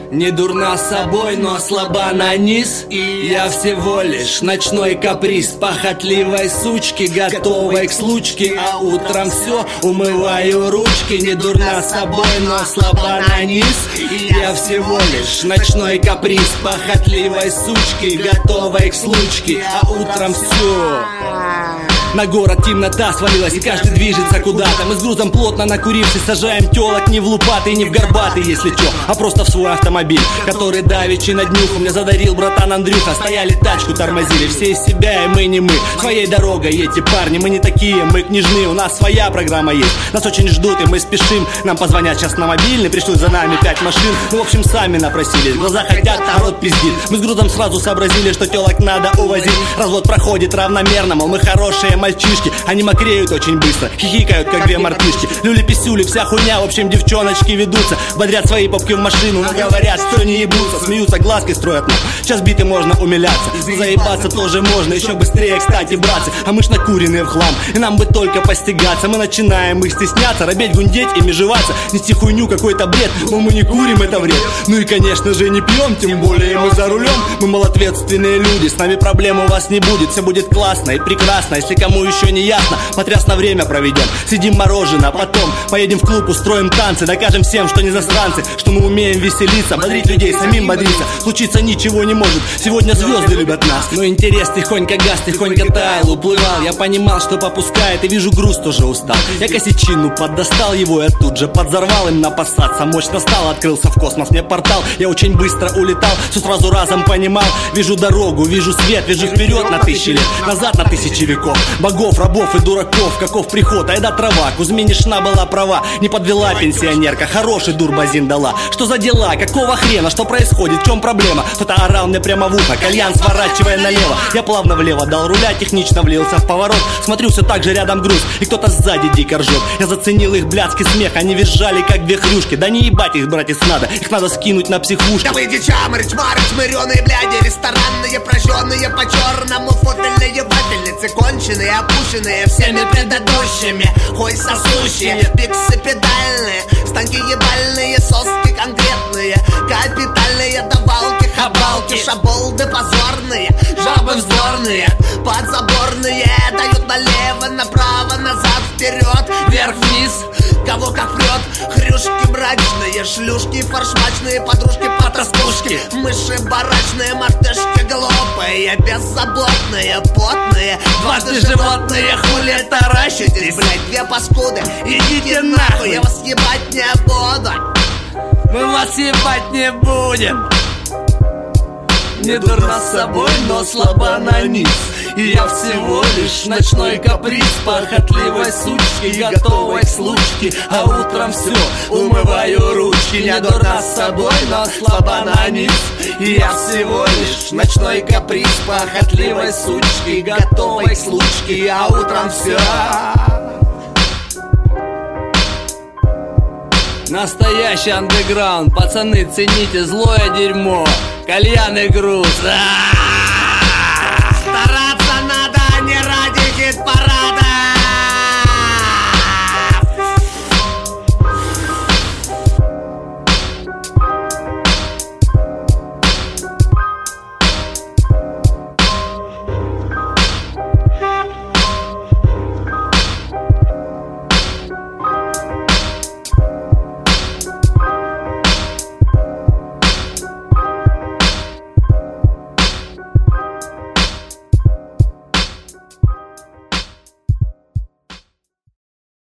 Не дурна собой, но слаба на низ. Я всего лишь ночной каприз похотливой сучки, готовой к случке. А утром все, умываю ручки. Не дурна собой, но слаба на низ. Я всего лишь ночной каприз похотливой сучки, готовой к случке. А утром все. На город темнота свалилась, и каждый движется куда-то. Мы с грузом плотно накурившись сажаем телок не в лупатый, не в горбатый, если чё, а просто в свой автомобиль, который давеча на днюху мне задарил братан Андрюха. Стояли, тачку тормозили, все из себя, и мы не мы. Своей дорогой эти парни, мы не такие, мы княжны. У нас своя программа есть, нас очень ждут, и мы спешим. Нам позвонят сейчас на мобильный, пришлют за нами 5 машин. Ну, в общем, сами напросились, глаза хотят, а рот пиздит. Мы с грузом сразу сообразили, что телок надо увозить. Развод проходит равномерно, мол, мы хорошие мальчишки. Они мокреют очень быстро, хихикают, как две мартышки. Люли-писюли, вся хуйня, в общем, девчоночки ведутся. Бодрят свои попки в машину, но говорят, что не ебутся. Смеются, глазки строят нам. Сейчас биты можно умиляться, но заебаться тоже можно. Еще быстрее, кстати, братцы. А мы ж накуренные в хлам, и нам бы только постигаться. Мы начинаем их стесняться, робеть, гундеть, ими жеваться. Нести хуйню, какой-то бред, но мы не курим, это вред. Ну и, конечно же, не пьем, тем более мы за рулем. Мы малоответственные люди, с нами проблем у вас не будет. Все будет классно и прекрасно, если кому еще не ясно. Потрясно время проведем, съедим мороженое, потом поедем в клуб, устроим танцы. Докажем всем, что не засранцы, что мы умеем веселиться, бодрить людей, самим бодриться. Случиться ничего не может, сегодня звезды любят нас. Но интерес тихонько гас, тихонько таял, уплывал. Я понимал, что попускает, и вижу, груз тоже устал. Я косячину поддостал его, я тут же подзорвал им напасаться. Мощно стал, открылся в космос мне портал. Я очень быстро улетал, все сразу разом понимал. Вижу дорогу, вижу свет, вижу вперед на 1000 лет, назад на 1000 веков. Богов, рабов и дураков, каков приход, айда трава. Кузьминишна была права, не подвела пенсионерка, хороший дурбазин дала. Что за дела, какого хрена, что происходит, в чем проблема? Кто-то орал мне прямо в ухо, кальян сворачивая налево. Я плавно влево дал руля, технично влился в поворот. Смотрю, все так же рядом груз, и кто-то сзади дико ржет. Я заценил их блядский смех, они визжали как две хрюшки. Да не ебать их, братец, надо, их надо скинуть на психушку. Да вы дичам, рычмары, чмыреные, бляди, ресторанные, прожженные по черному, фотельные вафельницы, конченые, опущенные всеми предыдущими. Хуй сосущие, пиксы педальные, станки ебальные, соски конкретные, капитальные давалки, хабалки, шаболды позорные, жабы вздорные, подзаборные, дают налево, направо, назад, вперед, вверх-вниз, кого как прет. Хрюшки брачные, шлюшки форшмачные, подружки потаскушки, мыши барачные, мартышки глупые, беззаботные, потные, дважды животные. Хули таращитесь, блять, две паскуды, идите нахуй, я вас ебать не буду. Мы вас ебать не будем. Не дурна собой, но слаба на низ. И я всего лишь ночной каприз похотливой сучки, готовой к случке. А утром все, умываю ручки. Не дурна собой, но слаба на низ. И я всего лишь ночной каприз похотливой сучки, готовой к случке. А утром все. Настоящий андеграунд, пацаны, цените злое дерьмо, кальян и груз.